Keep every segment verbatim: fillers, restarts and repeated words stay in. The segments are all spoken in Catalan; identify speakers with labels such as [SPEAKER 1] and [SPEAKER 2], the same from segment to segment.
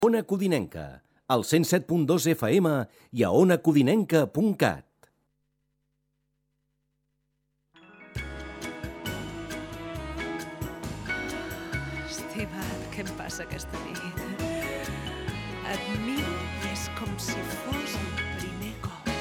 [SPEAKER 1] Ona Codinenca, al cent set punt dos F M i a ona codinenca punt cat.
[SPEAKER 2] Estimat, què em passa aquesta nit? Et miro i és com si fos el primer cop.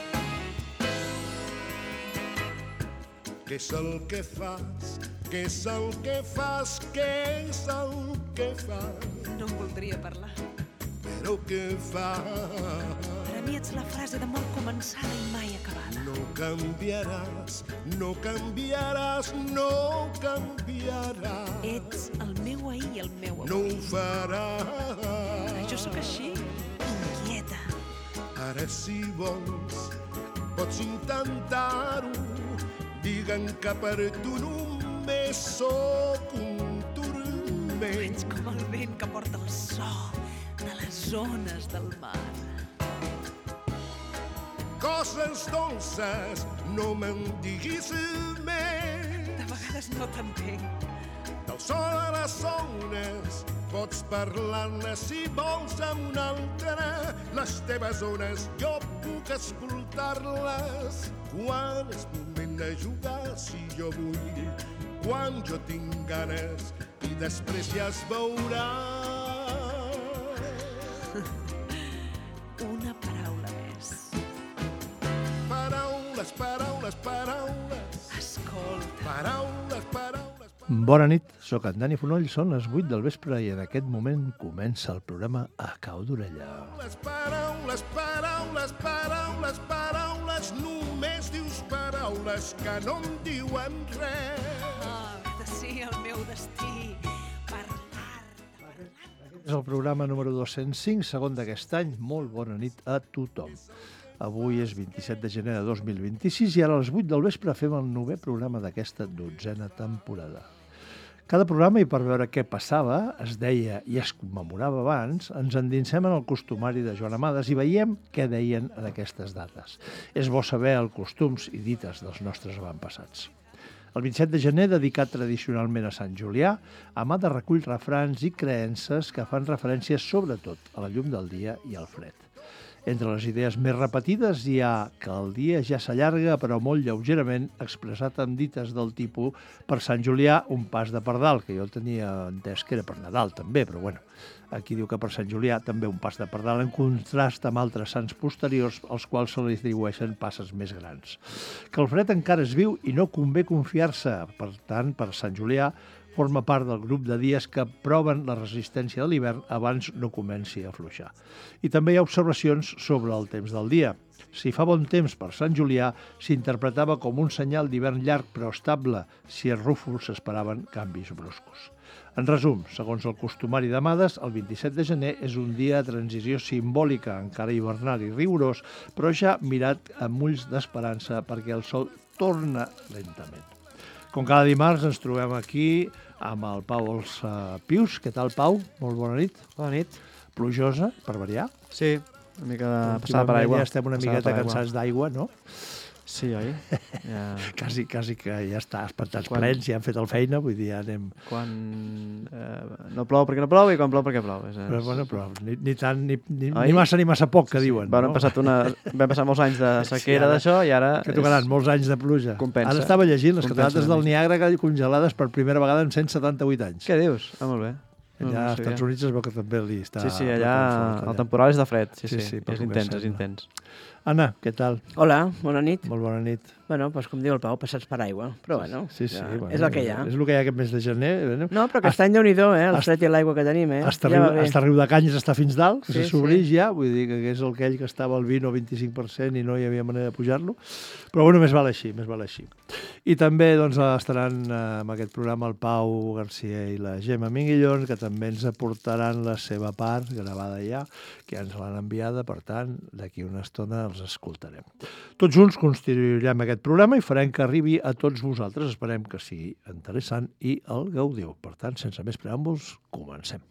[SPEAKER 3] Què és el que fas? Què és el que fas? Què és el que fas?
[SPEAKER 2] No em voldria parlar.
[SPEAKER 3] Però què fas?
[SPEAKER 2] Per a mi ets la frase d'amor començada i mai acabada.
[SPEAKER 3] No canviaràs, no canviaràs, no canviaràs.
[SPEAKER 2] Ets el meu ahir i el meu avui.
[SPEAKER 3] No ho faràs.
[SPEAKER 2] Jo sóc així, inquieta.
[SPEAKER 3] Ara si vols, pots intentar-ho. Diguen que per tu només sóc un turment.
[SPEAKER 2] Ets com el vent que porta el so de les ones del mar.
[SPEAKER 3] Coses dolces, no me'n diguis més.
[SPEAKER 2] De vegades no t'entenc.
[SPEAKER 3] Del so de les ones pots parlar-ne si vols amb un altre. Les teves ones jo puc escoltar-les. Quan és moment de jugar, si jo vull, quan jo tinc ganes, i després ja es veurà.
[SPEAKER 2] Una paraula més.
[SPEAKER 3] Paraules, paraules, paraules.
[SPEAKER 2] Escolta.
[SPEAKER 3] Paraules, paraules.
[SPEAKER 4] Bona nit, sóc en Dani Fonoll, són les vuit del vespre i en aquest moment comença el programa A Cau d'Orella.
[SPEAKER 3] Les paraules, paraules, paraules, paraules, només dius paraules que no em diuen res.
[SPEAKER 2] Ah, de sí, el meu destí. Parlar, parlar.
[SPEAKER 4] És el programa número dos-cents cinc, segon d'aquest any. Molt bona nit a tothom. Avui és vint-i-set de gener de dos mil vint-i-sis i ara a les vuit del vespre fem el novè programa d'aquesta dotzena temporada. Cada programa, i per veure què passava, es deia i es commemorava abans, ens endinsem en el costumari de Joan Amades i veiem què deien en aquestes dates. És bo saber els costums i dites dels nostres avantpassats. El vint-i-set de gener, dedicat tradicionalment a Sant Julià, Amades recull refrans i creences que fan referència sobretot a la llum del dia i al fred. Entre les idees més repetides hi ha que el dia ja s'allarga, però molt lleugerament, expressat amb dites del tipus per Sant Julià un pas de pardal, que jo tenia entès que era per Nadal també, però bueno, aquí diu que per Sant Julià també un pas de pardal, en contrast amb altres sants posteriors als quals se li atribueixen passes més grans. Que el fred encara és viu i no convé confiar-se, per tant, per Sant Julià, forma part del grup de dies que proven la resistència de l'hivern abans no comenci a afluixar. I també hi ha observacions sobre el temps del dia. Si fa bon temps per Sant Julià, s'interpretava com un senyal d'hivern llarg però estable, si els rúfols s'esperaven canvis bruscos. En resum, segons el costumari d'Amades, el vint-i-set de gener és un dia de transició simbòlica, encara hivernal i rigorós, però ja mirat amb ulls d'esperança perquè el sol torna lentament. Com cada dimarts ens trobem aquí amb el Pau Els Pius. Què tal, Pau? Molt bona nit.
[SPEAKER 5] Bona nit.
[SPEAKER 4] Plujosa, per variar.
[SPEAKER 5] Sí, una mica de passada per aigua.
[SPEAKER 4] Ja estem una miqueta cansats d'aigua, no?
[SPEAKER 5] Sí, oi? Ja...
[SPEAKER 4] quasi, quasi que ja està, els pantans
[SPEAKER 5] quan...
[SPEAKER 4] plens, ja han fet el feina, vull dir, ja anem...
[SPEAKER 5] Quan eh, no plou perquè no plou i quan plou perquè plou. És...
[SPEAKER 4] Però, bueno, però ni, ni tant, ni, ni, ni massa ni massa poc, que
[SPEAKER 5] sí,
[SPEAKER 4] diuen.
[SPEAKER 5] Bueno,
[SPEAKER 4] no?
[SPEAKER 5] hem passat una... Vam passar molts anys de sequera sí, d'això i ara...
[SPEAKER 4] Que tocaran és... molts anys de pluja.
[SPEAKER 5] Compensa.
[SPEAKER 4] Ara estava llegint les
[SPEAKER 5] Compensa
[SPEAKER 4] catarates del Niàgara congelades per primera vegada en cent setanta-vuit anys.
[SPEAKER 5] Què dius? Ah, molt bé.
[SPEAKER 4] Allà als Estats Units es veu que també li està...
[SPEAKER 5] Sí, sí, allà el temporal és de fred. Sí, sí,
[SPEAKER 4] sí, sí
[SPEAKER 5] és intens, és intens.
[SPEAKER 4] Anna, què tal?
[SPEAKER 6] Hola, bona nit.
[SPEAKER 4] Molt bona nit.
[SPEAKER 6] Bueno, doncs com diu el Pau, passats per aigua, però bueno,
[SPEAKER 4] sí, sí,
[SPEAKER 6] ja,
[SPEAKER 4] bueno,
[SPEAKER 6] és el que hi ha.
[SPEAKER 4] És el que hi ha aquest mes de gener.
[SPEAKER 6] No, però aquest any Déu-n'hi-do, eh, el fred i l'aigua que tenim, eh?
[SPEAKER 4] Hasta, ja riu, hasta Riu de Canyes està fins dalt, que
[SPEAKER 6] sí,
[SPEAKER 4] se s'obreix
[SPEAKER 6] sí.
[SPEAKER 4] ja, vull dir que és aquell que estava al vint o vint-i-cinc per cent i no hi havia manera de pujar-lo, però bueno, més val així, més val així. I també doncs, estaran eh, en aquest programa el Pau Garcia i la Gemma Minguillón, que també ens aportaran la seva part, gravada ja, que ja ens l'han enviada, per tant, d'aquí una estona els escoltarem. Tots junts construirem aquest programa i farem que arribi a tots vosaltres. Esperem que sigui interessant i el gaudiu. Per tant, sense més preàmbuls, comencem.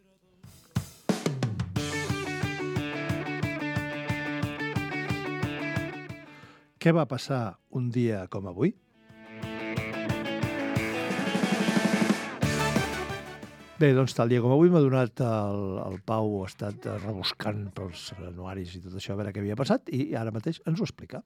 [SPEAKER 4] Què va passar un dia com avui? Bé, doncs tal dia com avui m'ha donat el, el Pau, ha estat rebuscant pels anuaris i tot això, a veure què havia passat, i ara mateix ens ho explica.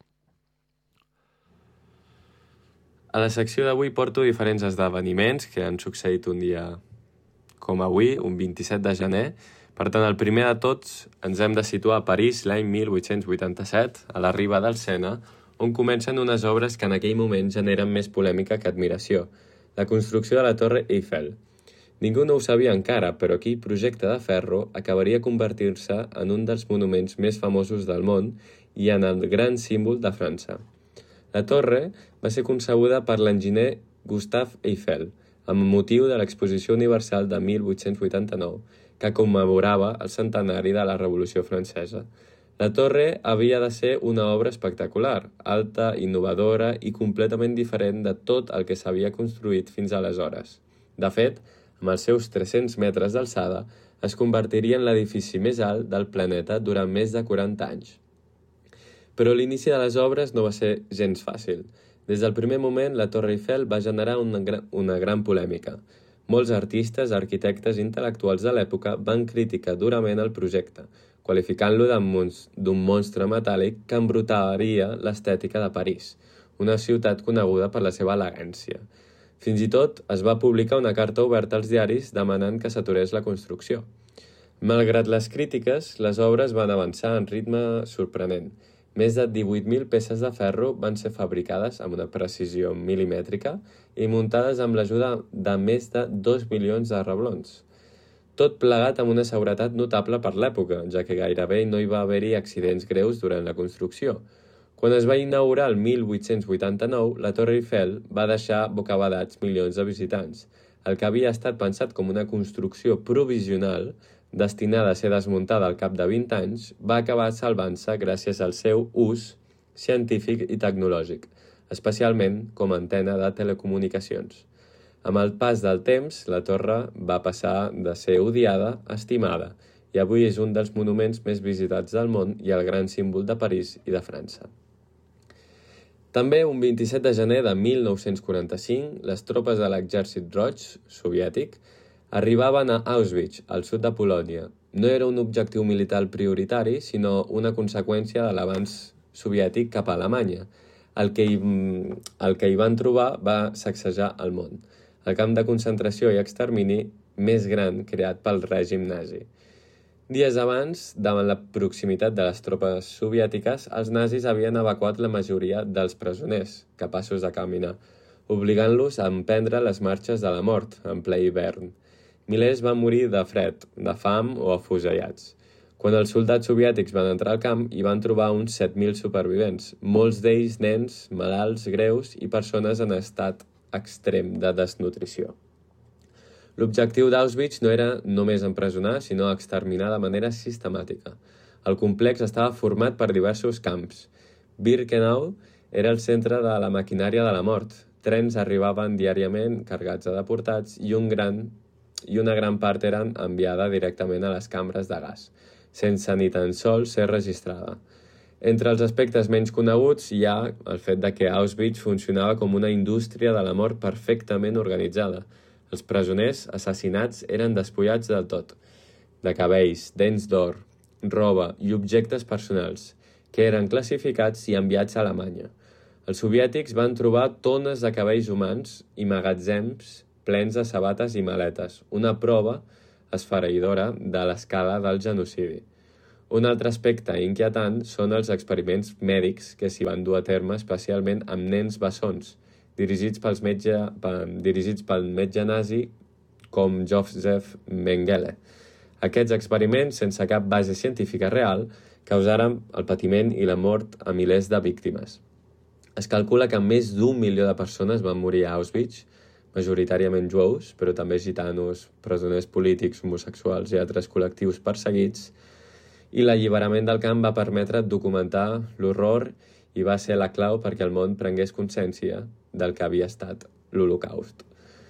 [SPEAKER 7] A la secció d'avui porto diferents esdeveniments que han succeït un dia com avui, un vint-i-set de gener. Per tant, el primer de tots ens hem de situar a París l'any mil vuit-cents vuitanta-set, a la riba del Sena, on comencen unes obres que en aquell moment generen més polèmica que admiració, la construcció de la Torre Eiffel. Ningú no ho sabia encara, però aquell projecte de ferro acabaria convertir-se en un dels monuments més famosos del món i en el gran símbol de França. La torre va ser concebuda per l'enginyer Gustave Eiffel, amb motiu de l'Exposició Universal de mil vuit-cents vuitanta-nou, que commemorava el centenari de la Revolució Francesa. La torre havia de ser una obra espectacular, alta, innovadora i completament diferent de tot el que s'havia construït fins aleshores. De fet, amb els seus tres-cents metres d'alçada, es convertiria en l'edifici més alt del planeta durant més de quaranta anys. Però l'inici de les obres no va ser gens fàcil. Des del primer moment, la Torre Eiffel va generar una, gran, una gran polèmica. Molts artistes, arquitectes i intel·lectuals de l'època van criticar durament el projecte, qualificant-lo d'un monstre metàl·lic que embrutaria l'estètica de París, una ciutat coneguda per la seva elegància. Fins i tot es va publicar una carta oberta als diaris demanant que s'aturés la construcció. Malgrat les crítiques, les obres van avançar en ritme sorprenent. Més de divuit mil peces de ferro van ser fabricades amb una precisió milimètrica i muntades amb l'ajuda de més de dos milions de reblons. Tot plegat amb una seguretat notable per l'època, ja que gairebé no hi va haver-hi accidents greus durant la construcció. Quan es va inaugurar el mil vuit-cents vuitanta-nou, la Torre Eiffel va deixar bocabadats milions de visitants. El que havia estat pensat com una construcció provisional, destinada a ser desmuntada al cap de vint anys, va acabar salvant-se gràcies al seu ús científic i tecnològic, especialment com a antena de telecomunicacions. Amb el pas del temps, la torre va passar de ser odiada a estimada i avui és un dels monuments més visitats del món i el gran símbol de París i de França. També un vint-i-set de gener de mil nou-cents quaranta-cinc, les tropes de l'Exèrcit Roig soviètic arribaven a Auschwitz, al sud de Polònia. No era un objectiu militar prioritari, sinó una conseqüència de l'avanç soviètic cap a Alemanya. El que, hi, el que hi van trobar va sacsejar el món. El camp de concentració i extermini més gran creat pel règim nazi. Dies abans, davant la proximitat de les tropes soviètiques, els nazis havien evacuat la majoria dels presoners, capaços de caminar, obligant-los a emprendre les marxes de la mort en ple hivern. Milers van morir de fred, de fam o afusellats. Quan els soldats soviètics van entrar al camp, hi van trobar uns set mil supervivents, molts d'ells nens, malalts greus i persones en estat extrem de desnutrició. L'objectiu d'Auschwitz no era només empresonar, sinó exterminar de manera sistemàtica. El complex estava format per diversos camps. Birkenau era el centre de la maquinària de la mort. Trens arribaven diàriament carregats de deportats i, un gran, i una gran part eren enviada directament a les cambres de gas, sense ni tan sols ser registrada. Entre els aspectes menys coneguts hi ha el fet de que Auschwitz funcionava com una indústria de la mort perfectament organitzada. Els presoners assassinats eren despullats del tot, de cabells, dents d'or, roba i objectes personals, que eren classificats i enviats a Alemanya. Els soviètics van trobar tones de cabells humans i magatzems plens de sabates i maletes, una prova esfereïdora de l'escala del genocidi. Un altre aspecte inquietant són els experiments mèdics que s'hi van dur a terme especialment amb nens bessons, dirigits, pels metge, dirigits pel metge nazi com Joseph Mengele. Aquests experiments, sense cap base científica real, causaren el patiment i la mort a milers de víctimes. Es calcula que més d'un milió de persones van morir a Auschwitz, majoritàriament jueus, però també gitanos, presoners polítics, homosexuals i altres col·lectius perseguits, i l'alliberament del camp va permetre documentar l'horror i va ser la clau perquè el món prengués consciència del que havia estat l'Holocaust.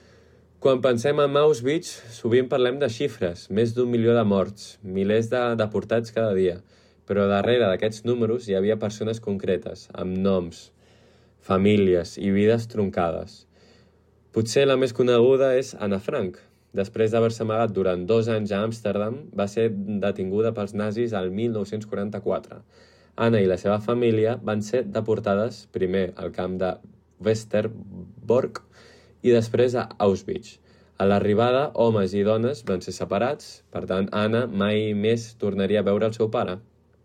[SPEAKER 7] Quan pensem en Auschwitz, sovint parlem de xifres, més d'un milió de morts, milers de deportats cada dia, però darrere d'aquests números hi havia persones concretes, amb noms, famílies i vides troncades. Potser la més coneguda és Anna Frank, després d'haver-se amagat durant dos anys a Amsterdam, va ser detinguda pels nazis al mil nou-cents quaranta-quatre. Anna i la seva família van ser deportades primer al camp de Westerbork i després a Auschwitz. A l'arribada, homes i dones van ser separats, per tant, Anna mai més tornaria a veure el seu pare.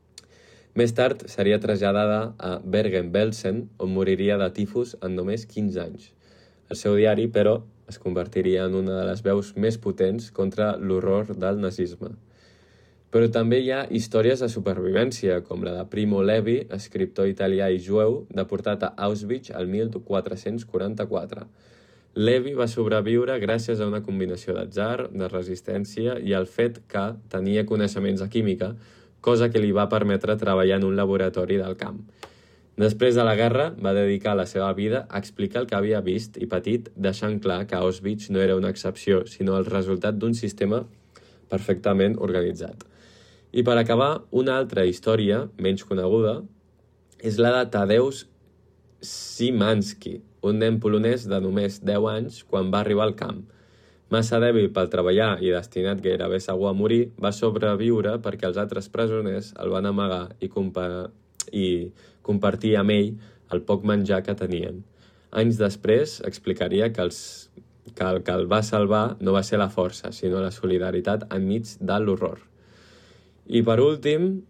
[SPEAKER 7] Més tard seria traslladada a Bergen-Belsen, on moriria de tifus en només quinze anys. El seu diari, però, es convertiria en una de les veus més potents contra l'horror del nazisme. Però també hi ha històries de supervivència, com la de Primo Levi, escriptor italià i jueu, deportat a Auschwitz el mil quatre-cents quaranta-quatre. Levi va sobreviure gràcies a una combinació d'atzar, de resistència i al fet que tenia coneixements de química, cosa que li va permetre treballar en un laboratori del camp. Després de la guerra, va dedicar la seva vida a explicar el que havia vist i patit, deixant clar que Auschwitz no era una excepció, sinó el resultat d'un sistema perfectament organitzat. I per acabar, una altra història, menys coneguda, és la de Tadeusz Szymanski, un nen polonès de només deu anys quan va arribar al camp. Massa dèbil per treballar i destinat gairebé segur a morir, va sobreviure perquè els altres presoners el van amagar i, compa i compartir amb ell el poc menjar que tenien. Anys després explicaria que, els, que el que el va salvar no va ser la força, sinó la solidaritat enmig de l'horror. I per últim,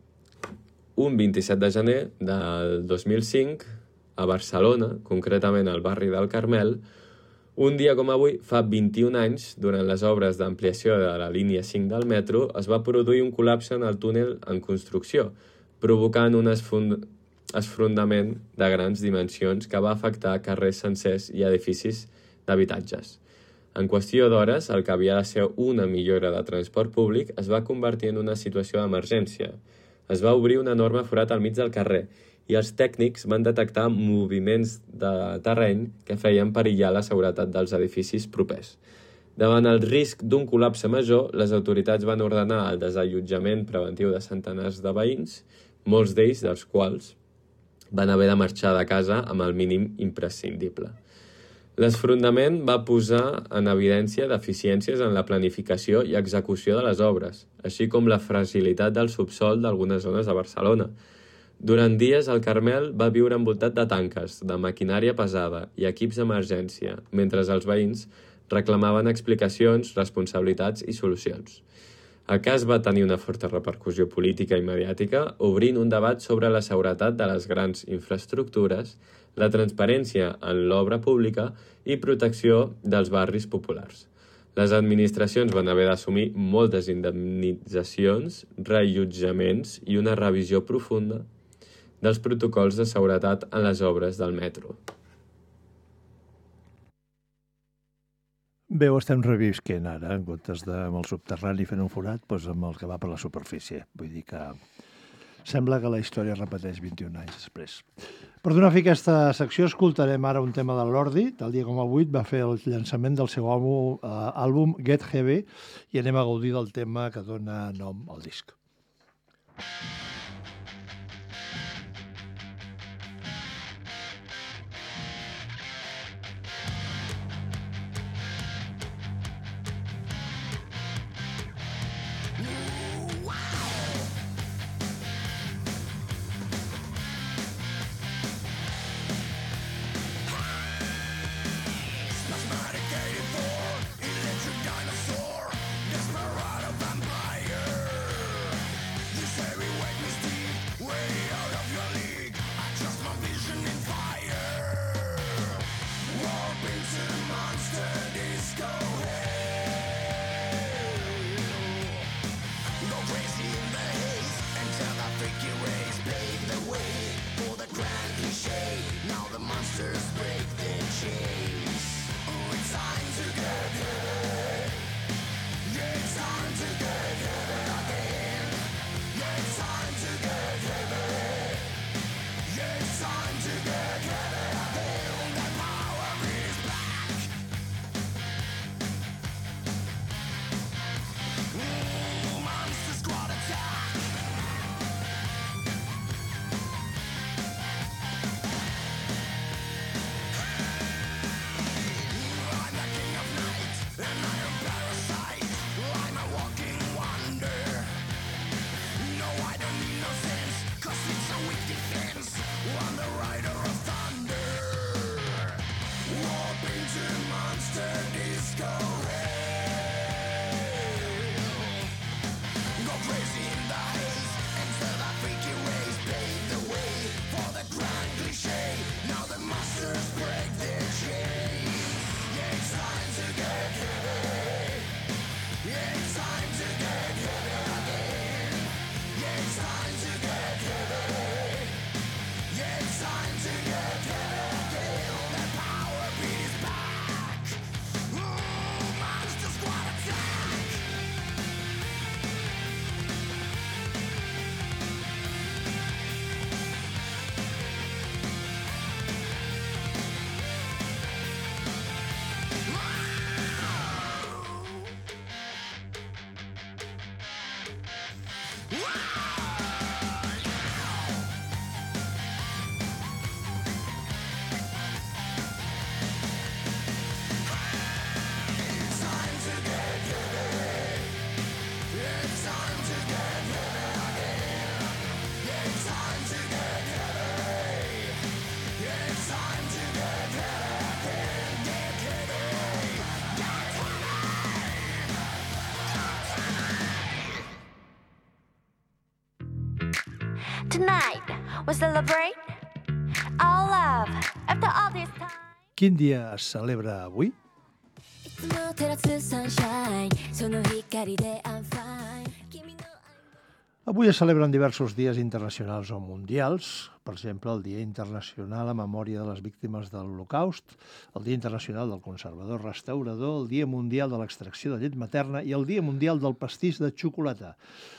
[SPEAKER 7] un vint-i-set de gener del dos mil cinc, a Barcelona, concretament al barri del Carmel, un dia com avui, fa vint-i-un anys, durant les obres d'ampliació de la línia cinc del metro, es va produir un col·lapse en el túnel en construcció, provocant un esfondament de grans dimensions que va afectar carrers sencers i edificis d'habitatges. En qüestió d'hores, el que havia de ser una millora de transport públic es va convertir en una situació d'emergència. Es va obrir un enorme forat al mig del carrer i els tècnics van detectar moviments de terreny que feien perillar la seguretat dels edificis propers. Davant el risc d'un col·lapse major, les autoritats van ordenar el desallotjament preventiu de centenars de veïns, molts d'ells dels quals van haver de marxar de casa amb el mínim imprescindible. L'esfondament va posar en evidència deficiències en la planificació i execució de les obres, així com la fragilitat del subsòl d'algunes zones de Barcelona. Durant dies, el Carmel va viure envoltat de tanques, de maquinària pesada i equips d'emergència, mentre els veïns reclamaven explicacions, responsabilitats i solucions. El cas va tenir una forta repercussió política i mediàtica, obrint un debat sobre la seguretat de les grans infraestructures, la transparència en l'obra pública i protecció dels barris populars. Les administracions van haver d'assumir moltes indemnitzacions, reallotjaments i una revisió profunda dels protocols de seguretat en les obres del metro.
[SPEAKER 4] Bé, ho estem revisquent ara, en comptes de amb el subterrani fent un forat, doncs amb el que va per la superfície. Vull dir que sembla que la història es repeteix vint-i-un anys després. Per donar fi a aquesta secció, escoltarem ara un tema de Lordi. Tal dia com avui va fer el llançament del seu àlbum, eh, àlbum Get Heavy i anem a gaudir del tema que dona nom al disc.
[SPEAKER 8] Desperado vampire, you say we wake me steep. Tonight, we celebrate our love after all this time.
[SPEAKER 4] Quin dia es celebra avui?
[SPEAKER 8] いつも照らすサンシャインその光で I'm fine 君の
[SPEAKER 4] Avui es celebren diversos dies internacionals o mundials, per exemple, el Dia Internacional a Memòria de les Víctimes de l'Holocaust, el Dia Internacional del Conservador Restaurador, el Dia Mundial de l'Extracció de Llet Materna i el Dia Mundial del Pastís de Xocolata.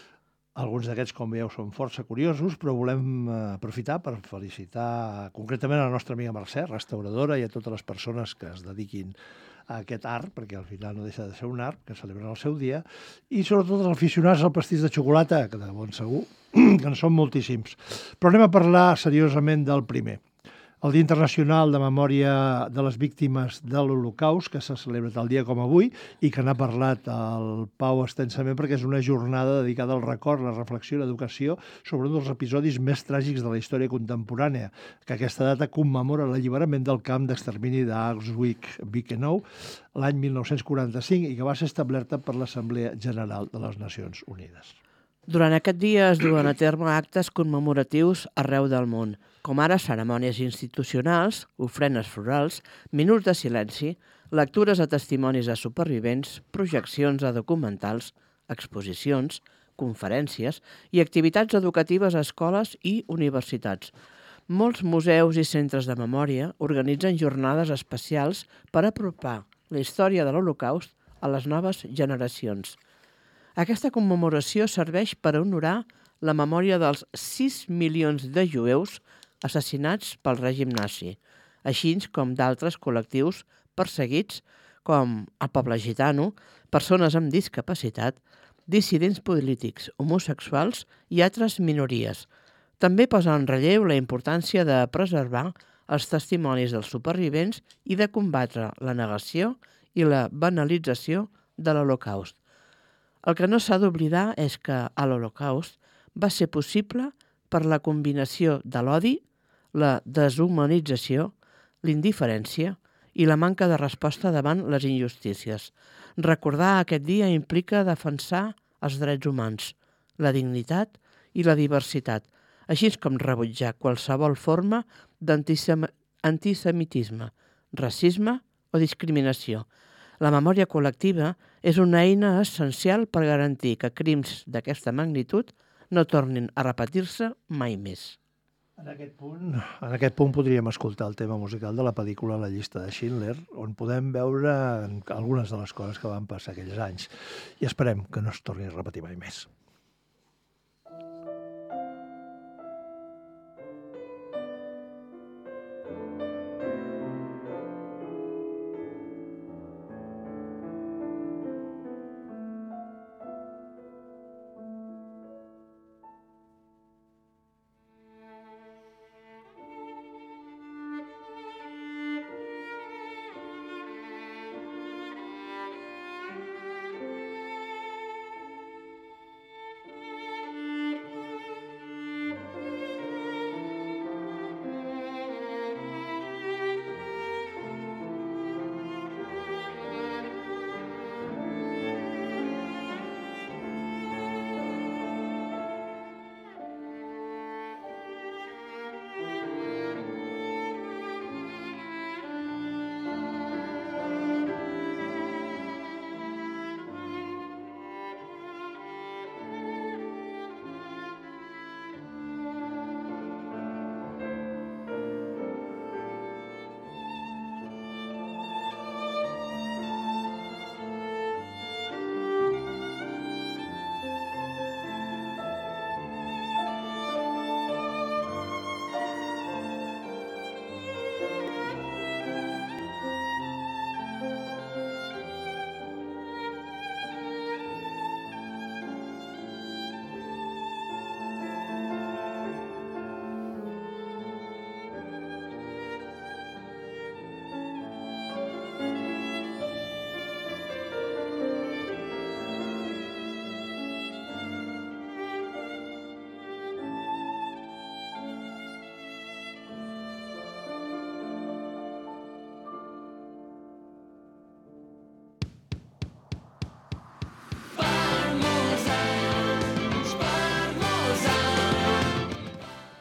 [SPEAKER 4] Alguns d'aquests, com veieu, són força curiosos, però volem aprofitar per felicitar concretament a la nostra amiga Mercè, restauradora, i a totes les persones que es dediquin a aquest art, perquè al final no deixa de ser un art, que celebren el seu dia, i sobretot els aficionats al pastís de xocolata, que de bon segur que en són moltíssims. Però anem a parlar seriosament del primer. El Dia Internacional de Memòria de les Víctimes de l'Holocaust, que s'ha celebrat el dia com avui i que n'ha parlat el Pau extensament perquè és una jornada dedicada al record, la reflexió i l'educació sobre un dels episodis més tràgics de la història contemporània, que aquesta data commemora l'alliberament del camp d'extermini d'Auschwitz-Birkenau l'any mil nou-cents quaranta-cinc i que va ser establerta per l'Assemblea General de les Nacions Unides.
[SPEAKER 6] Durant aquest dia es duen a terme actes commemoratius arreu del món, com ara cerimònies institucionals, ofrenes florals, minuts de silenci, lectures a testimonis de supervivents, projeccions a documentals, exposicions, conferències i activitats educatives a escoles i universitats. Molts museus i centres de memòria organitzen jornades especials per apropar la història de l'Holocaust a les noves generacions. Aquesta commemoració serveix per honorar la memòria dels sis milions de jueus assassinats pel règim nazi, així com d'altres col·lectius perseguits com el poble gitano, persones amb discapacitat, dissidents polítics, homosexuals i altres minories. També posa en relleu la importància de preservar els testimonis dels supervivents i de combatre la negació i la banalització de l'Holocaust. El que no s'ha d'oblidar és que a l'Holocaust va ser possible per la combinació de l'odi, la deshumanització, l'indiferència i la manca de resposta davant les injustícies. Recordar aquest dia implica defensar els drets humans, la dignitat i la diversitat, així com rebutjar qualsevol forma d'antisemitisme, racisme o discriminació. La memòria col·lectiva és una eina essencial per garantir que crims d'aquesta magnitud no tornin a repetir-se mai més.
[SPEAKER 4] En aquest punt, en aquest punt podríem escoltar el tema musical de la pel·lícula La llista de Schindler, on podem veure algunes de les coses que van passar aquells anys. I esperem que no es torni a repetir mai més.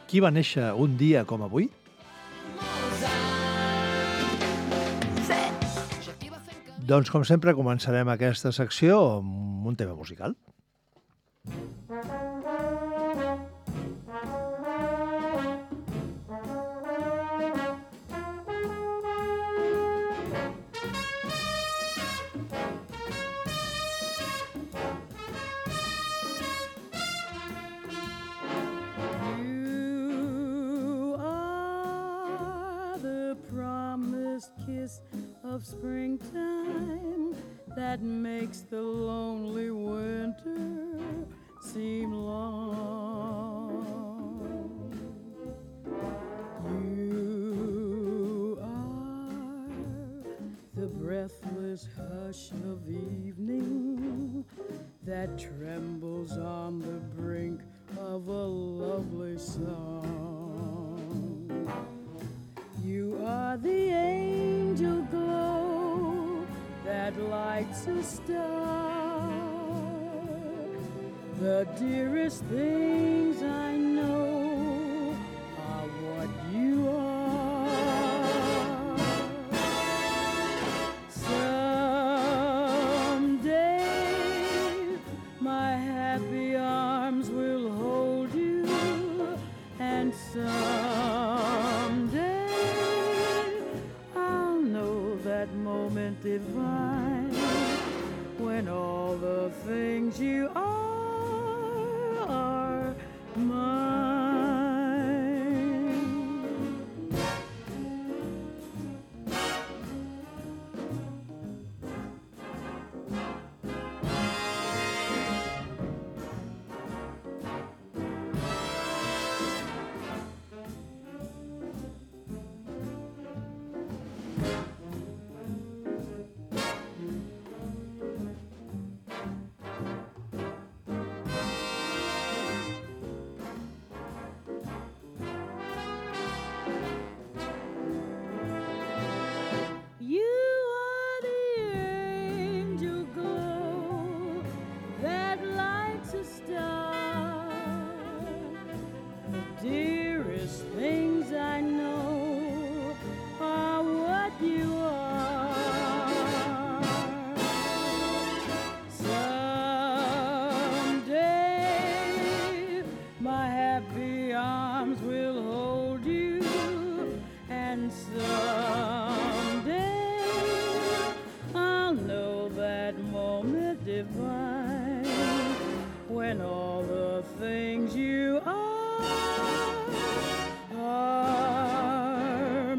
[SPEAKER 4] Qui va néixer un dia com avui? Doncs, com sempre, començarem aquesta secció amb un tema musical.
[SPEAKER 9] Of springtime that makes the lonely winter seem long. You are the breathless hush of evening that trembles on the brink of a lovely song. You are the angel glow that lights a star. The dearest things I know are what you are. Someday my happy arms will hold you, and someday that moment divine when all the things you are are mine. When all the things you are are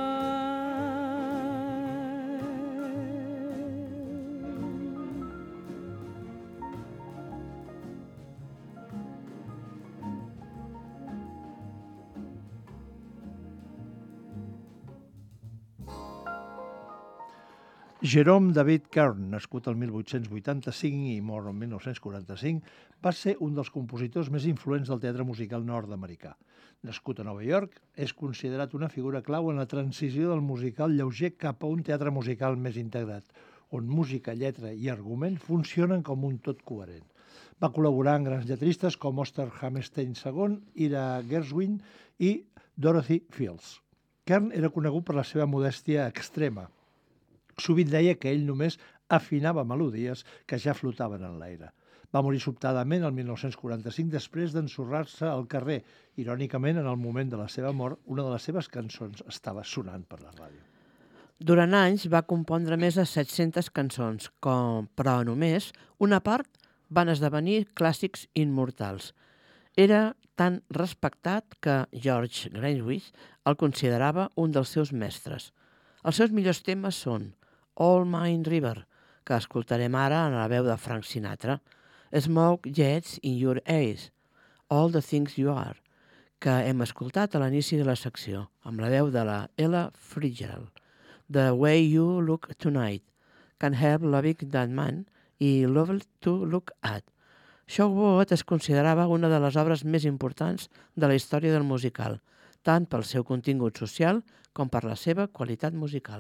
[SPEAKER 4] Jerome David Kern, nascut el mil vuit-cents vuitanta-cinc i mort el mil nou-cents quaranta-cinc, va ser un dels compositors més influents del teatre musical nord-americà. Nascut a Nova York, és considerat una figura clau en la transició del musical lleuger cap a un teatre musical més integrat, on música, lletra i argument funcionen com un tot coherent. Va col·laborar amb grans lletristes com Oscar Hammerstein segon, Ira Gershwin i Dorothy Fields. Kern era conegut per la seva modèstia extrema. Sovint deia que ell només afinava melodies que ja flotaven en l'aire. Va morir sobtadament el mil nou-cents quaranta-cinc després d'ensorrar-se al carrer. Irònicament, en el moment de la seva mort, una de les seves cançons estava sonant per la ràdio.
[SPEAKER 6] Durant anys va compondre més de set-centes cançons, com, però només una part van esdevenir clàssics immortals. Era tan respectat que George Gershwin el considerava un dels seus mestres. Els seus millors temes són All Mine River, que escoltarem ara en la veu de Frank Sinatra, Smoke Jets in Your Eyes, All the Things You Are, que hem escoltat a l'inici de la secció, amb la veu de la Ella Fitzgerald, The Way You Look Tonight, Can't Help Loving That Man i Love to Look At. Showboat es considerava una de les obres més importants de la història del musical, tant pel seu contingut social com per la seva qualitat musical.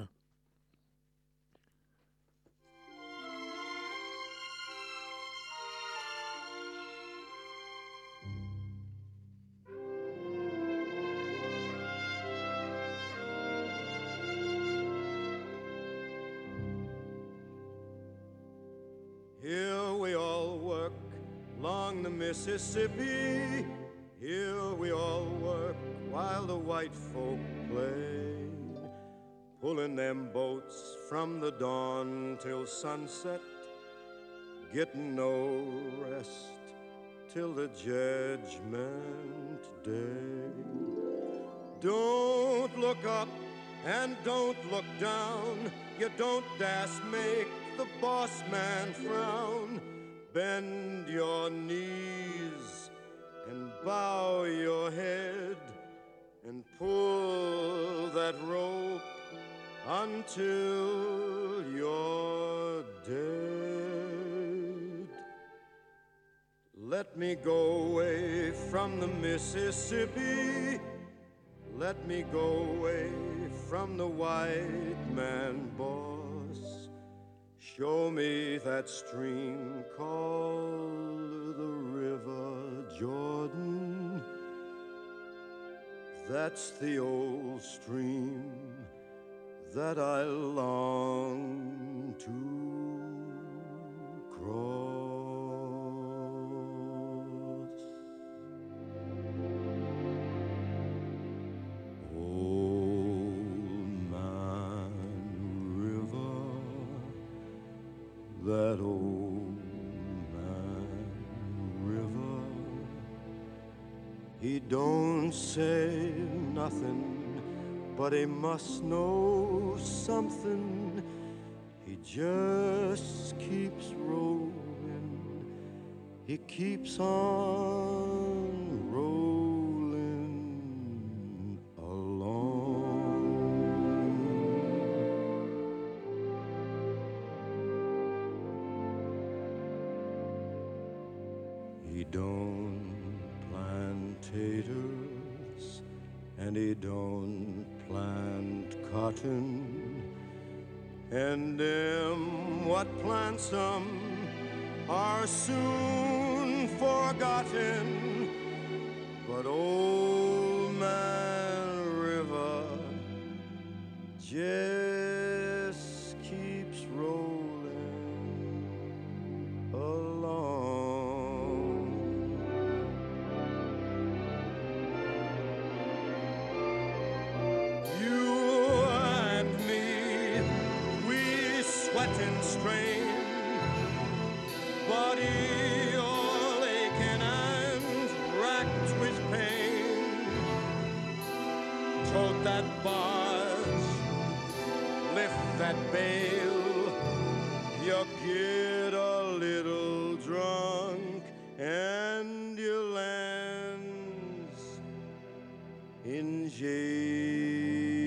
[SPEAKER 3] Mississippi. Here we all work while the white folk play, pulling them boats from the dawn till sunset, getting no rest till the judgment day. Don't look up and don't look down. You don't dare make the boss man frown. Bend your knees and bow your head and pull that rope until you're dead. Let me go away from the Mississippi. Let me go away from the white man boss. Show me that stream called the River Jordan. That's the old stream that I long to cross. That old man river, he don't say nothing, but he must know something. He just keeps rolling, he keeps on rolling along. He don't plant taters and he don't plant cotton, and them what plants them are soon forgotten. But old man river just keeps rolling along. And strain, body all aching and racked with pain. Tote that barge, lift that bale, you get a little drunk and you lands in jail.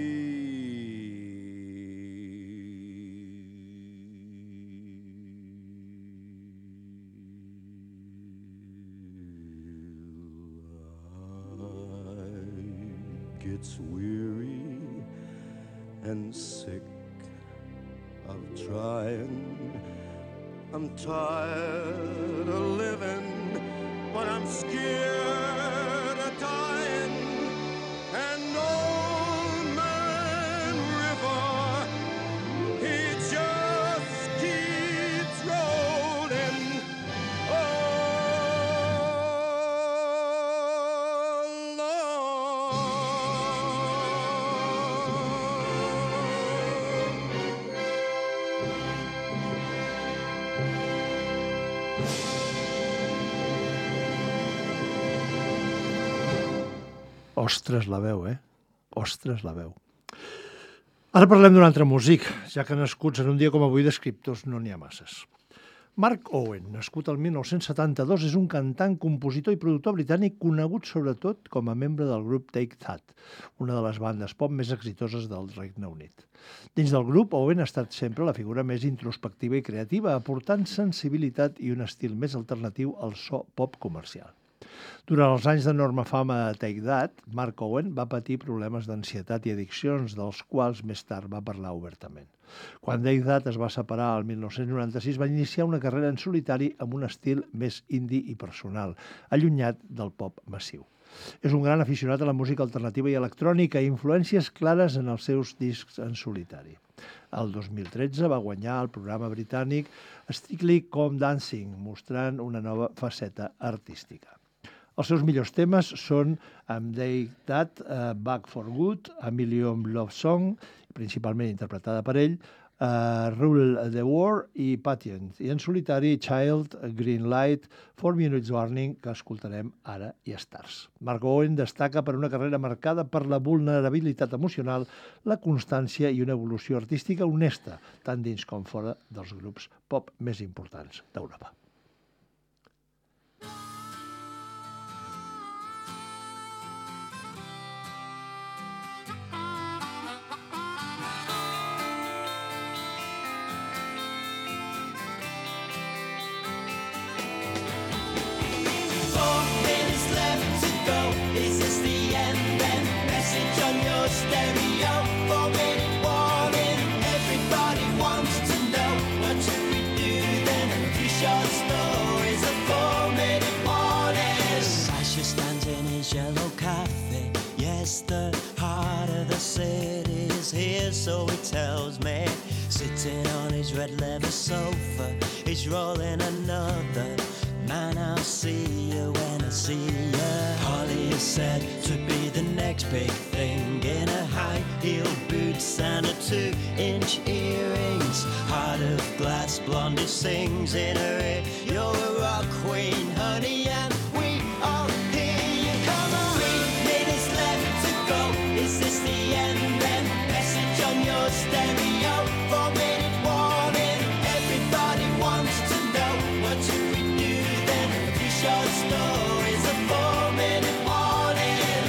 [SPEAKER 3] Gets weary and sick of trying. I'm tired of living, but I'm scared of dying. And old man river, he just keeps rolling.
[SPEAKER 4] Ostres, la veu, eh? Ostres, la veu. Ara parlem d'un altre músic, ja que nascuts en un dia com avui d'escriptors no n'hi ha masses. Mark Owen, nascut el mil nou-cents setanta-dos, és un cantant, compositor i productor britànic conegut sobretot com a membre del grup Take That, una de les bandes pop més exitoses del Regne Unit. Dins del grup, Owen ha estat sempre la figura més introspectiva i creativa, aportant sensibilitat i un estil més alternatiu al so pop comercial. Durant els anys d'enorme fama de Take That, Mark Owen va patir problemes d'ansietat i addiccions, dels quals més tard va parlar obertament. Quan Take That es va separar el mil nou-cents noranta-sis, va iniciar una carrera en solitari amb un estil més indie i personal, allunyat del pop massiu. És un gran aficionat a la música alternativa i electrònica i influències clares en els seus discs en solitari. El dos mil tretze va guanyar el programa britànic Strictly Come Dancing, mostrant una nova faceta artística. Els seus millors temes són I'm Day That, uh, Back for Good, A Million Love Song, principalment interpretada per ell, uh, Rule the War i Patient, i en solitari Child, Green Light, Four Minutes Warning, que escoltarem ara, i Stars. Mark Owen destaca per una carrera marcada per la vulnerabilitat emocional, la constància i una evolució artística honesta, tant dins com fora dels grups pop més importants d'Europa.
[SPEAKER 10] Yellow cafe, yes, the heart of the city is here, so he tells me. Sitting on his red leather sofa, he's rolling another. Man, I'll see you when I see you. Holly is said to be the next big thing, in a high-heel boots and a two-inch earrings. Heart of glass, blondie sings in her ear. You're a rock queen, honey, and we all hear you. Come on. Three minutes left to go. Is this the end then? Message on your stereo. Four-minute warning. Everybody wants to know what should we do then? A few short stories, a four-minute warning.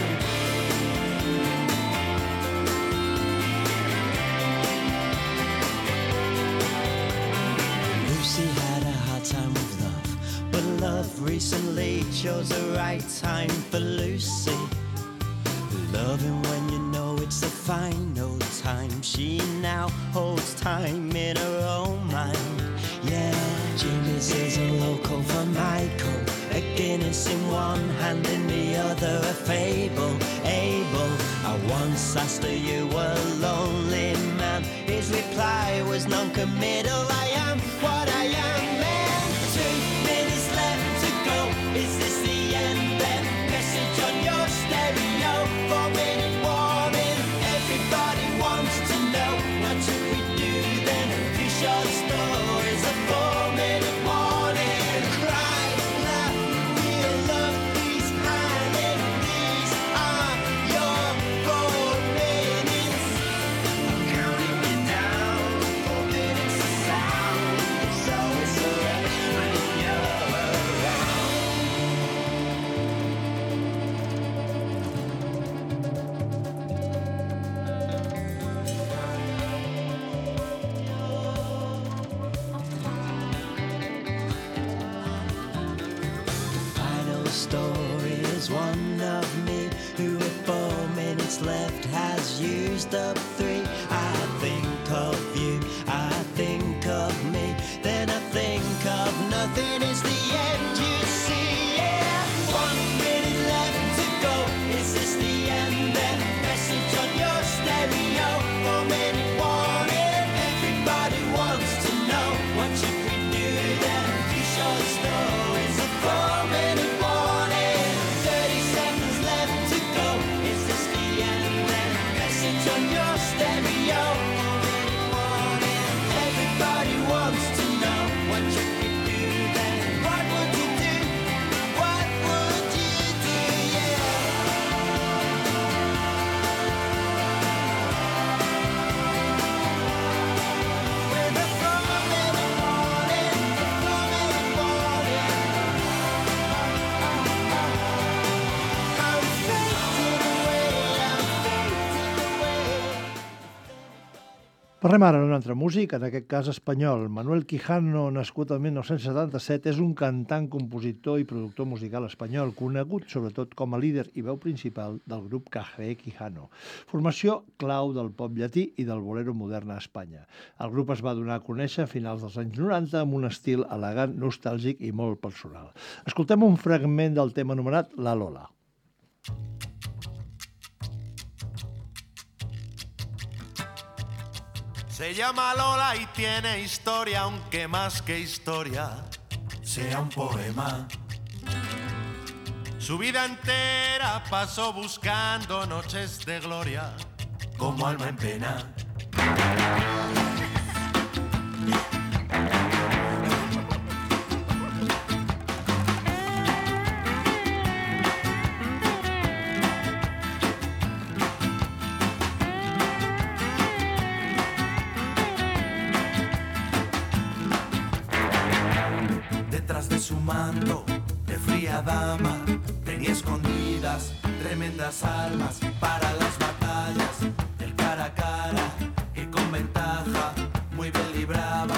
[SPEAKER 10] Lucy had a hard time with love, but love recently chose the right time for Lucy. Loving when you know it's the final time. She now holds time in her own mind. Yeah, Julius is a local for Michael, a Guinness in one hand, in the other a fable. Abel, I once asked her, you were a lonely man. His reply was non-committal. I am what I am, man. Two minutes left to go. Is this the end then? Message on your stereo. Four-minute warning. Everybody wants to know what should we do then? A few short stories, a four-minute warning. Cry, laugh, feel love, please hand it. These are your four minutes. I'm counting you down. Four minutes of sound. It's always a rush when you're around. Final story is one of me who with four minutes left has used up three. I think of you, I think of me, then I think of nothing. It's the end, you see, yeah. One minute left to go. Is this the end then? Message on your stereo. Four minute warning. Everybody wants to know what should we do then? Few short stories, a four minute warning. Thirty seconds left to go. Is this the end then? Message on your stereo. Four minute warning. Everybody wants to know what should we do then? What would you do? What would you do? Yeah. With a four-minute warning, a four-minute warning. I'm fading away, I'm fading away.
[SPEAKER 4] Parlem ara d'un altre músic, en aquest cas espanyol. Manuel Quijano, nascut el mil nou-cents setanta-set, és un cantant, compositor i productor musical espanyol, conegut sobretot com a líder i veu principal del grup Caje Quijano, formació clau del pop llatí i del bolero modern a Espanya. El grup es va donar a conèixer a finals dels anys noranta amb un estil elegant, nostàlgic i molt personal. Escoltem un fragment del tema anomenat La Lola.
[SPEAKER 11] Se llama Lola y tiene historia, aunque más que historia sea un poema. Su vida entera pasó buscando noches de gloria, como alma en pena. Detrás de su manto de fría dama tenía escondidas tremendas armas para las batallas del cara a cara, que con ventaja muy bien libraba.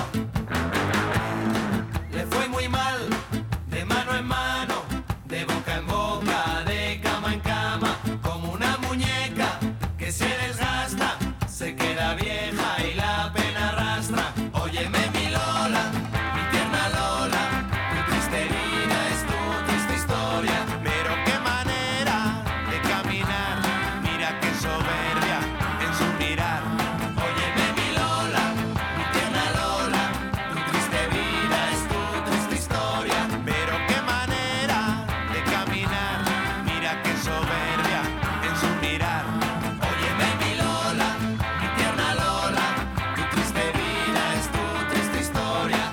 [SPEAKER 11] Le fue muy mal de mano en mano, de boca en boca, de cama en cama, como una muñeca que se desgasta, se queda vieja y la pena arrastra. Óyeme mi Lola, mi tierna Lola, tu triste vida es tu triste historia. Pero qué manera de caminar, mira qué soberbia en su mirar. Óyeme mi Lola, mi tierna Lola, tu triste vida es tu triste historia. Pero qué manera de caminar, mira qué soberbia en su mirar. Óyeme mi Lola, mi tierna Lola, tu triste vida es tu triste historia.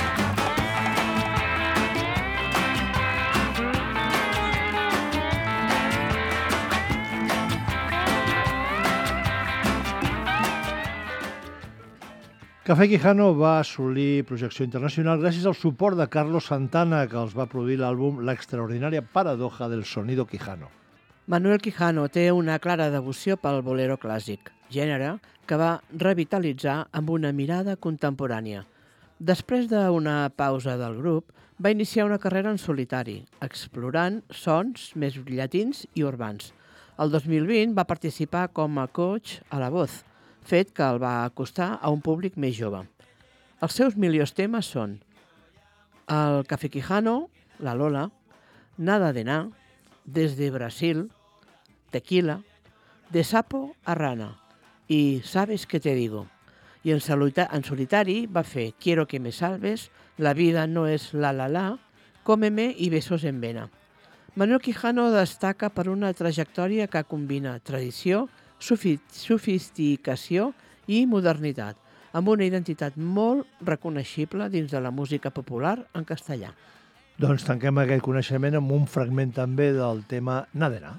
[SPEAKER 4] Cafè Quijano va assolir projecció internacional gràcies al suport de Carlos Santana, que els va produir l'àlbum La extraordinaria paradoja del sonido quijano.
[SPEAKER 6] Manuel Quijano té una clara devoció pel bolero clàssic, gènere que va revitalitzar amb una mirada contemporània. Després d'una pausa del grup, va iniciar una carrera en solitari, explorant sons més llatins i urbans. El dos mil vint va participar com a coach a La Voz, fet que el va acostar a un públic més jove. Els seus millors temes són el Café Quijano, La Lola, Nada de Na, Desde Brasil, Tequila, De Sapo a Rana i Sabes qué te digo. I en, solita en solitari va fer Quiero que me salves, La vida no es la la la, Cómeme i Besos en vena. Manuel Quijano destaca per una trajectòria que combina tradició, sofisticació i modernitat, amb una identitat molt reconeixible dins de la música popular en castellà.
[SPEAKER 4] Doncs tanquem aquest coneixement amb un fragment també del tema Nadena.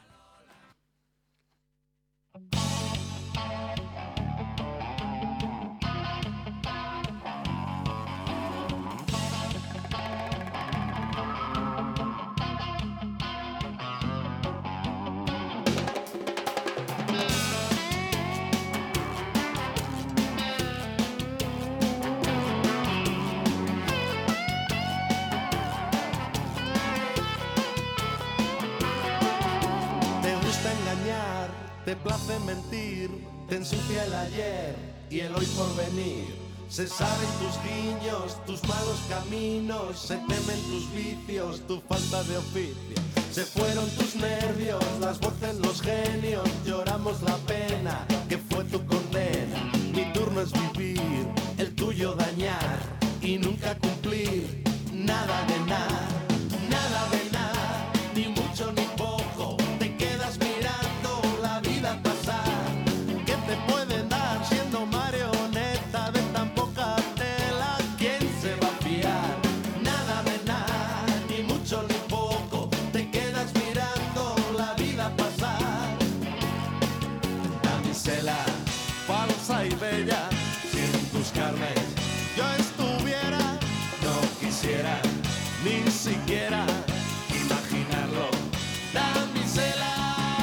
[SPEAKER 11] Te place mentir, te ensucia el ayer y el hoy por venir. Se saben tus guiños, tus malos caminos, se temen tus vicios, tu falta de oficio. Se fueron tus nervios, las voces, los genios, lloramos la pena que fue tu condena. Mi turno es vivir, el tuyo dañar y nunca cumplir. Nada de nada, nada de nada, ni mucho ni poco. Te quedas mirando la vida pasar. ¿Qué te pueden dar siendo marioneta de tan poca tela? ¿Quién se va a fiar? Nada de nada, ni mucho ni poco. Te quedas mirando la vida pasar. Damisela, falsa y bella, si en tus carnes yo estuviera, no quisiera ni siquiera imaginarlo. Damisela,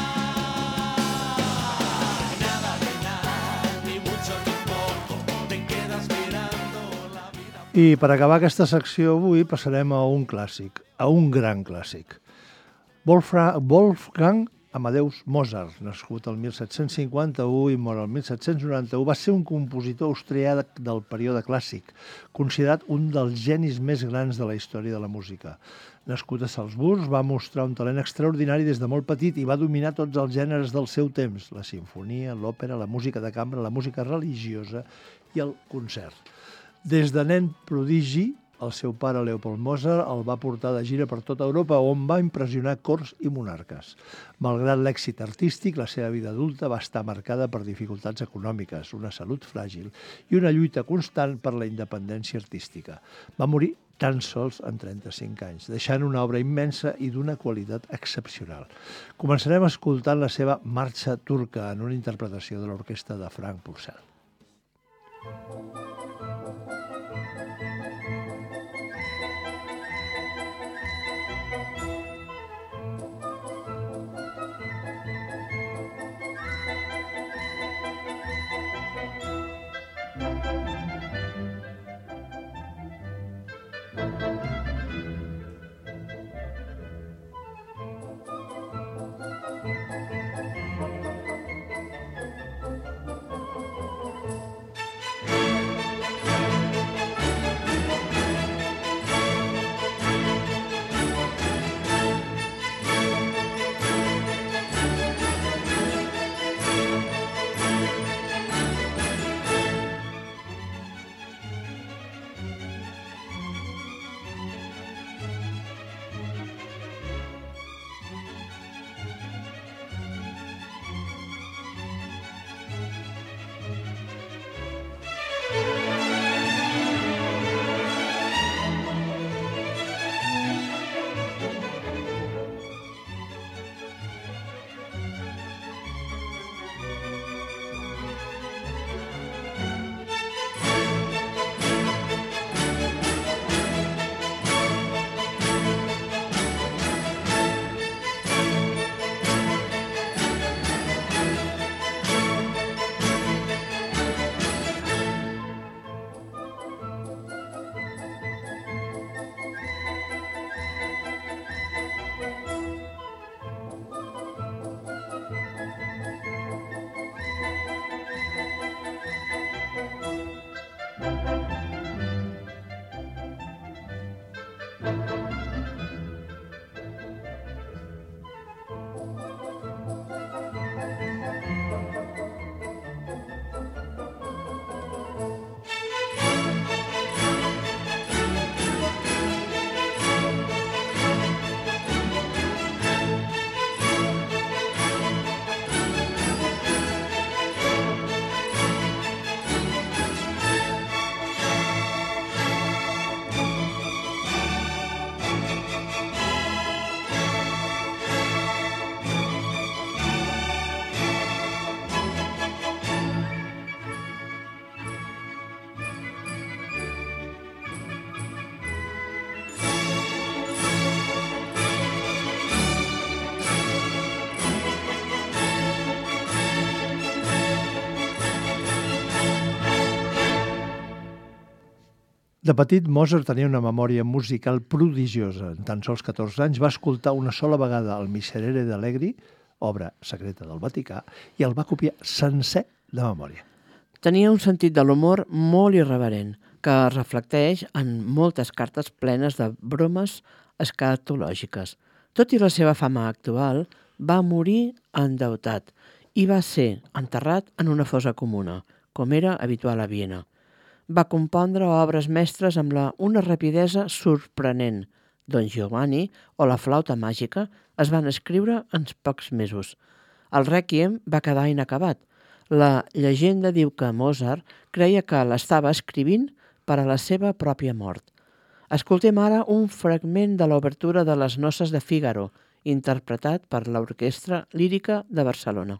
[SPEAKER 11] nada de nada, ni mucho ni poco, te quedas mirando la vida.
[SPEAKER 4] I per acabar aquesta secció avui passarem a un clàssic, a un gran clàssic. Wolfra- Wolfgang Amadeus Mozart, nascut el mil set-cents cinquanta-u i mort el mil set-cents noranta-u, va ser un compositor austríac del període clàssic, considerat un dels genis més grans de la història de la música. Nascut a Salzburg, va mostrar un talent extraordinari des de molt petit i va dominar tots els gèneres del seu temps, la simfonia, l'òpera, la música de cambra, la música religiosa i el concert. Des de nen prodigi, el seu pare Leopold Mozart el va portar de gira per tota Europa, on va impressionar cors i monarques. Malgrat l'èxit artístic, la seva vida adulta va estar marcada per dificultats econòmiques, una salut fràgil i una lluita constant per la independència artística. Va morir tan sols en trenta-cinc anys, deixant una obra immensa i d'una qualitat excepcional. Començarem escoltant la seva marxa turca en una interpretació de l'orquestra de Frank Purcell. De petit, Mozart tenia una memòria musical prodigiosa. En tan sols catorze anys va escoltar una sola vegada el Miserere d'Allegri, obra secreta del Vaticà, i el va copiar sencer de memòria.
[SPEAKER 6] Tenia un sentit de l'humor molt irreverent, que es reflecteix en moltes cartes plenes de bromes escatològiques. Tot i la seva fama actual, va morir endeutat i va ser enterrat en una fossa comuna, com era habitual a Viena. Va compondre obres mestres amb la, una rapidesa sorprenent. Don Giovanni o la flauta màgica es van escriure en pocs mesos. El Rèquiem va quedar inacabat. La llegenda diu que Mozart creia que l'estava escrivint per a la seva pròpia mort. Escoltem ara un fragment de l'obertura de les Noces de Fígaro, interpretat per l'Orquestra Lírica de Barcelona.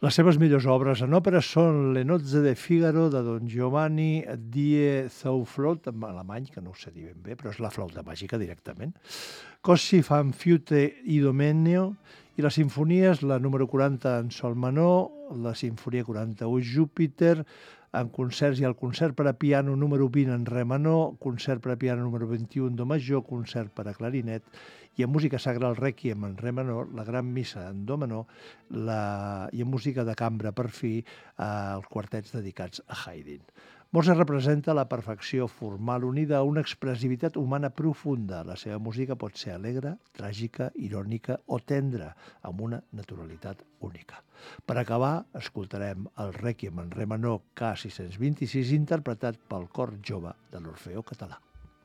[SPEAKER 4] Les seves millors obres en òpera són Le Nozze de Figaro, de Don Giovanni, Die Zouflaute, en alemany, que no ho sé dir ben bé, però és la flauta màgica directament, Così fan fiute Idomeneo, i les sinfonies, la número quaranta en sol menor, la sinfonia quaranta-u Júpiter, en concerts i el concert per a piano número vint en re menor, concert per a piano número vint-i-u en do major, concert per a clarinet, i en música sagra el Rèquiem en re menor, la Gran Missa en do menor, la... i en música de cambra, per fi, eh, els quartets dedicats a Haydn. Mozart representa la perfecció formal unida a una expressivitat humana profunda. La seva música pot ser alegre, tràgica, irònica o tendra, amb una naturalitat única. Per acabar, escoltarem el Rèquiem en re menor K sis cents vint-i-sis, interpretat pel cor jove de l'Orfeó Català.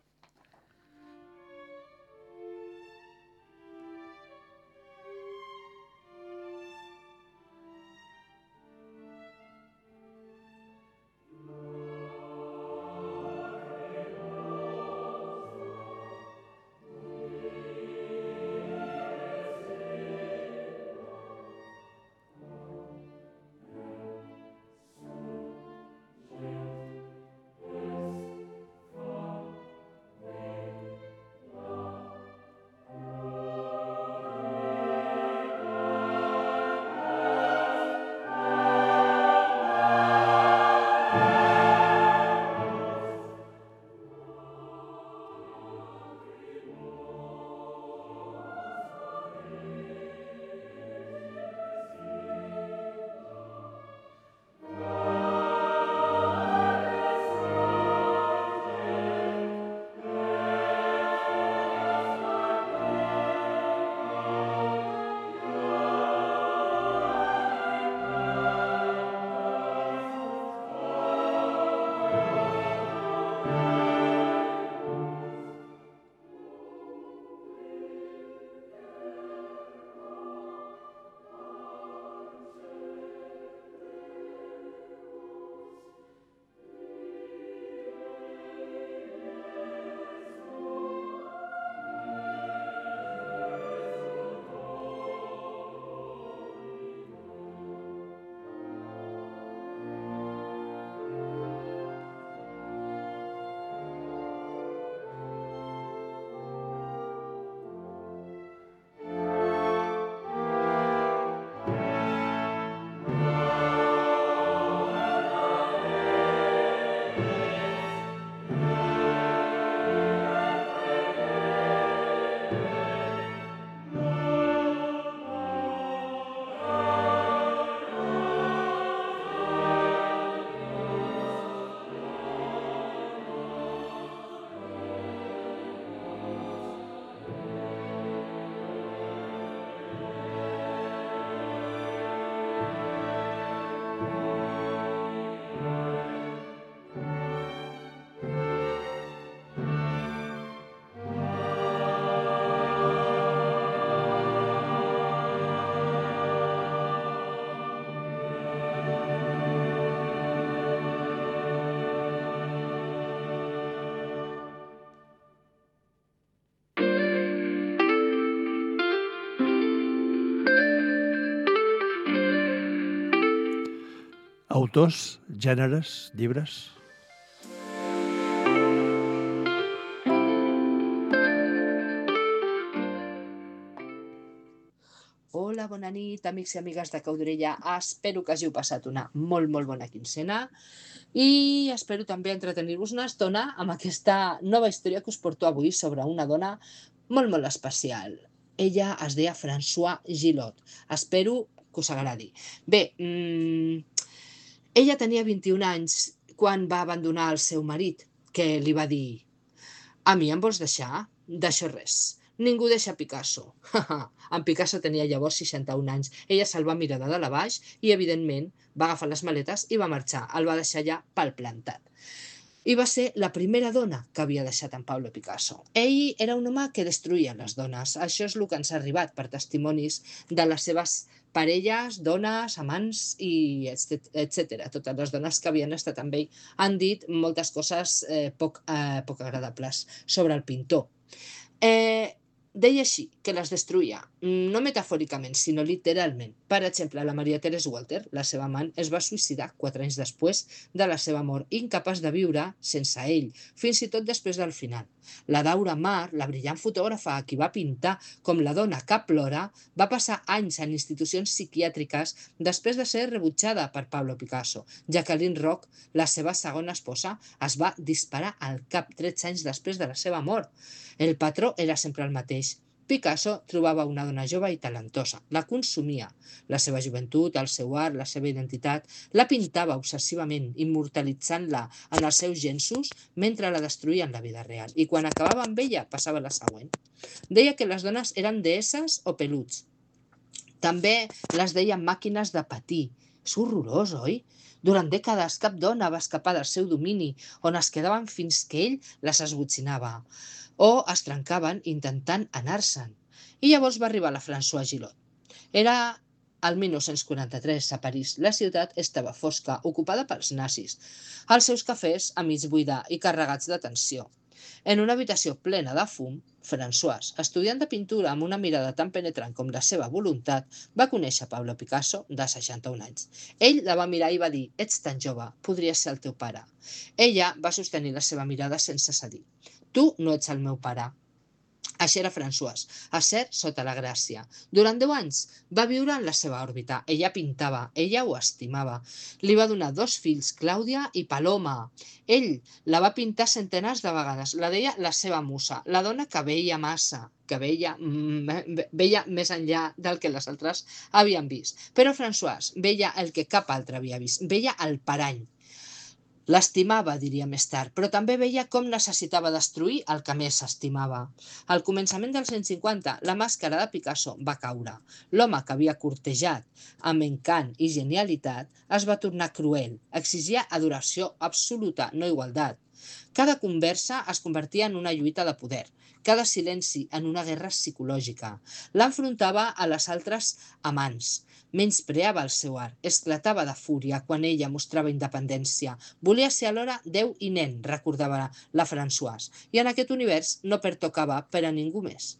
[SPEAKER 4] Autors, gèneres, llibres...
[SPEAKER 12] Hola, bona nit, amics i amigues de Caudrella. Espero que hàgiu passat una molt, molt bona quincena i espero també entretenir-vos una estona amb aquesta nova història que us porto avui sobre una dona molt, molt especial. Ella es deia Françoise Gillot. Espero que us agradi. Bé, mmm, ella tenia vint-i-un anys quan va abandonar el seu marit, que li va dir: a mi em vols deixar? D'això res. Ningú deixa Picasso. En Picasso tenia llavors seixanta-un anys. Ella se'l va mirar de dalt a baix i, evidentment, va agafar les maletes i va marxar. El va deixar allà pel plantat. I va ser la primera dona que havia deixat en Pablo Picasso. Ell era un home que destruïa les dones. Això és el que ens ha arribat per testimonis de les seves parelles, dones, amants i etcètera. Totes les dones que havien estat amb ell han dit moltes coses eh, poc, eh, poc agradables sobre el pintor. Eh, deia així, que les destruïa, no metafòricament, sinó literalment. Per exemple, la Maria Teresa Walter, la seva amant, es va suïcidar quatre anys després de la seva mort, incapaç de viure sense ell, fins i tot després del final. La Daura Mar, la brillant fotògrafa a qui va pintar com la dona que plora, va passar anys en institucions psiquiàtriques després de ser rebutjada per Pablo Picasso. Jacqueline Roch, la seva segona esposa, es va disparar al cap tretze anys després de la seva mort. El patró era sempre el mateix. Picasso trobava una dona jove i talentosa, la consumia. La seva joventut, el seu art, la seva identitat, la pintava obsessivament, immortalitzant-la en els seus llenços mentre la destruïa en la vida real. I quan acabava amb ella, passava la següent. Deia que les dones eren deesses o peluts. També les deia màquines de patir. És horrorós, oi? Durant dècades cap dona va escapar del seu domini, on es quedaven fins que ell les esbotzinava, o es trencaven intentant anar-se'n. I llavors va arribar la Françoise Gillot. Era el mil nou-cents quaranta-tres, a París. La ciutat estava fosca, ocupada pels nazis. Els seus cafès a mig buidar i carregats de tensió. En una habitació plena de fum, Françoise, estudiant de pintura amb una mirada tan penetrant com la seva voluntat, va conèixer Pablo Picasso, de seixanta-un anys. Ell la va mirar i va dir: «Ets tan jove, podria ser el teu pare». Ella va sostenir la seva mirada sense cedir. «Tu no ets el meu pare». Així era Françoise, a ser sota la gràcia. Durant deu anys va viure en la seva òrbita. Ella pintava, ella ho estimava. Li va donar dos fills, Clàudia i Paloma. Ell la va pintar centenars de vegades. La deia la seva musa, la dona que veia massa, que veia, veia més enllà del que les altres havien vist. Però Françoise veia el que cap altre havia vist, veia el parany. L'estimava, diria més tard, però també veia com necessitava destruir el que més estimava. Al començament dels anys cinquanta, la màscara de Picasso va caure. L'home que havia cortejat amb encant i genialitat es va tornar cruel, exigia adoració absoluta, no igualtat. Cada conversa es convertia en una lluita de poder, cada silenci en una guerra psicològica. L'enfrontava a les altres amants, menyspreava el seu art, esclatava de fúria quan ella mostrava independència. Volia ser alhora déu i nen, recordava la Françoise, i en aquest univers no pertocava per a ningú més.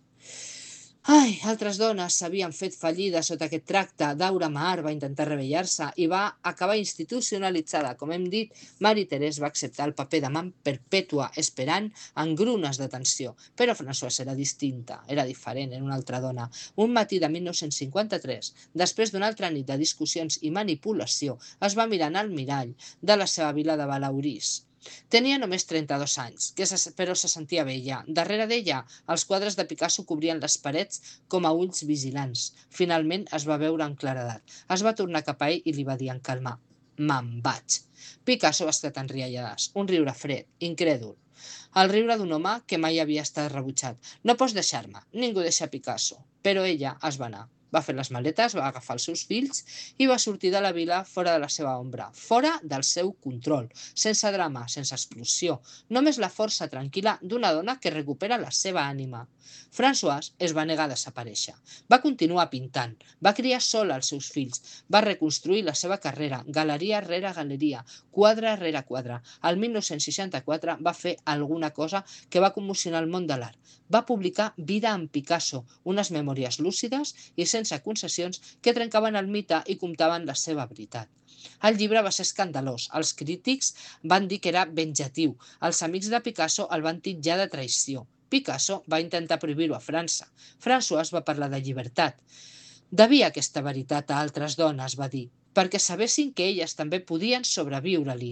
[SPEAKER 12] Ai, altres dones s'havien fet fallida sota aquest tracte. Daura Mar va intentar rebel·lar-se i va acabar institucionalitzada. Com hem dit, Marie Thérèse va acceptar el paper d'amant perpètua, esperant engrunes de tensió. Però Françoise era distinta, era diferent, era una altra dona. Un matí de mil nou-cents cinquanta-tres, després d'una altra nit de discussions i manipulació, es va mirar en el mirall de la seva vila de Vallauris. Tenia només trenta-dos anys, que se, però se sentia vella. Darrere d'ella, els quadres de Picasso cobrien les parets com a ulls vigilants. Finalment es va veure en claredat. Es va tornar cap a ell i li va dir en calma: «Me'n vaig». Picasso va estar en riallades, un riure fred, incrèdul. El riure d'un home que mai havia estat rebutjat. «No pots deixar-me, ningú deixa Picasso». Però ella es va anar. Va fer les maletes, va agafar els seus fills i va sortir de la vila fora de la seva ombra, fora del seu control, sense drama, sense explosió, només la força tranquil·la d'una dona que recupera la seva ànima. Françoise es va negar a desaparèixer. Va continuar pintant, va criar sola els seus fills, va reconstruir la seva carrera, galeria rere galeria, quadre rere quadre. El mil nou-cents seixanta-quatre va fer alguna cosa que va commocionar el món de l'art. Va publicar Vida en Picasso, unes memòries lúcides i sense concessions que trencaven el mite i comptaven la seva veritat. El llibre va ser escandalós, els crítics van dir que era venjatiu, els amics de Picasso el van titllar de traïció. Picasso va intentar prohibir-ho a França. Françoise va parlar de llibertat. Devia aquesta veritat a altres dones, va dir, perquè sabessin que elles també podien sobreviure-li.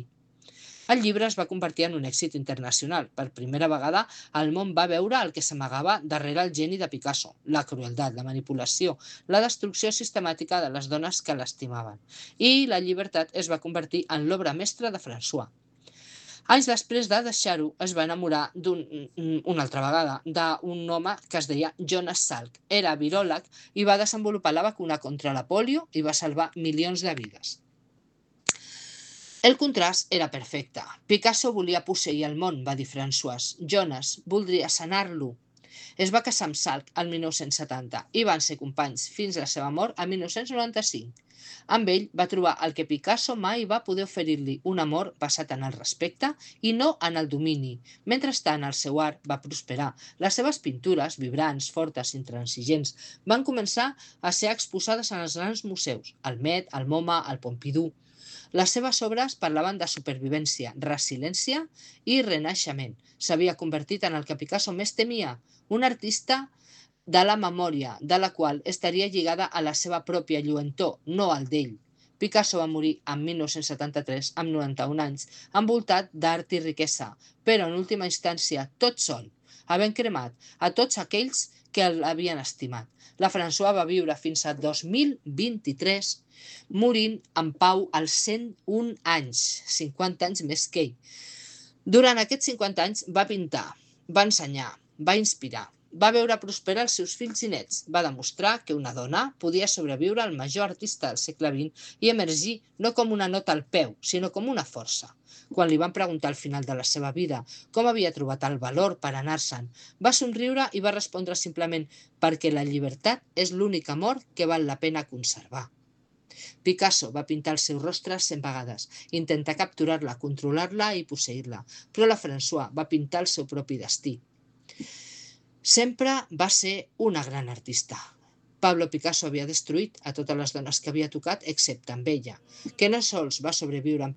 [SPEAKER 12] El llibre es va convertir en un èxit internacional. Per primera vegada, el món va veure el que s'amagava darrere el geni de Picasso, la crueltat, la manipulació, la destrucció sistemàtica de les dones que l'estimaven. I la llibertat es va convertir en l'obra mestra de François. Anys després de deixar-ho, es va enamorar d'un, una altra vegada d'un home que es deia Jonas Salk. Era viròleg i va desenvolupar la vacuna contra la pòlio i va salvar milions de vides. El contrast era perfecte. Picasso volia posseir el món, va dir Françoise. Jonas voldria sanar-lo. Es va casar amb Salk el mil nou-cents setanta i van ser companys fins a la seva mort el mil nou-cents noranta-cinc. Amb ell va trobar el que Picasso mai va poder oferir-li, un amor basat en el respecte i no en el domini. Mentrestant, el seu art va prosperar. Les seves pintures, vibrants, fortes, intransigents, van començar a ser exposades en els grans museus, el Met, el MoMA, el Pompidou. Les seves obres parlaven de supervivència, resiliència i renaixement. S'havia convertit en el que Picasso més temia, un artista de la memòria, de la qual estaria lligada a la seva pròpia lluentor, no al d'ell. Picasso va morir en mil nou-cents setanta-tres, amb noranta-un anys, envoltat d'art i riquesa, però en última instància tot sol, havent cremat a tots aquells que l'havien estimat. La François va viure fins a dos mil vint-i-tres, morint en pau als cent un anys, cinquanta anys més que ell. Durant aquests cinquanta anys va pintar, va ensenyar, va inspirar, va veure prosperar els seus fills i nets, va demostrar que una dona podia sobreviure al major artista del segle vint i emergir no com una nota al peu, sinó com una força. Quan li van preguntar al final de la seva vida com havia trobat el valor per anar-se'n, va somriure i va respondre simplement perquè la llibertat és l'únic amor que val la pena conservar. Picasso va pintar el seu rostre cent vegades, intentar capturar-la, controlar-la i posseir-la, però la François va pintar el seu propi destí. Sempre va ser una gran artista. Pablo Picasso havia destruït a totes les dones que havia tocat excepte amb ella, que no sols va sobreviure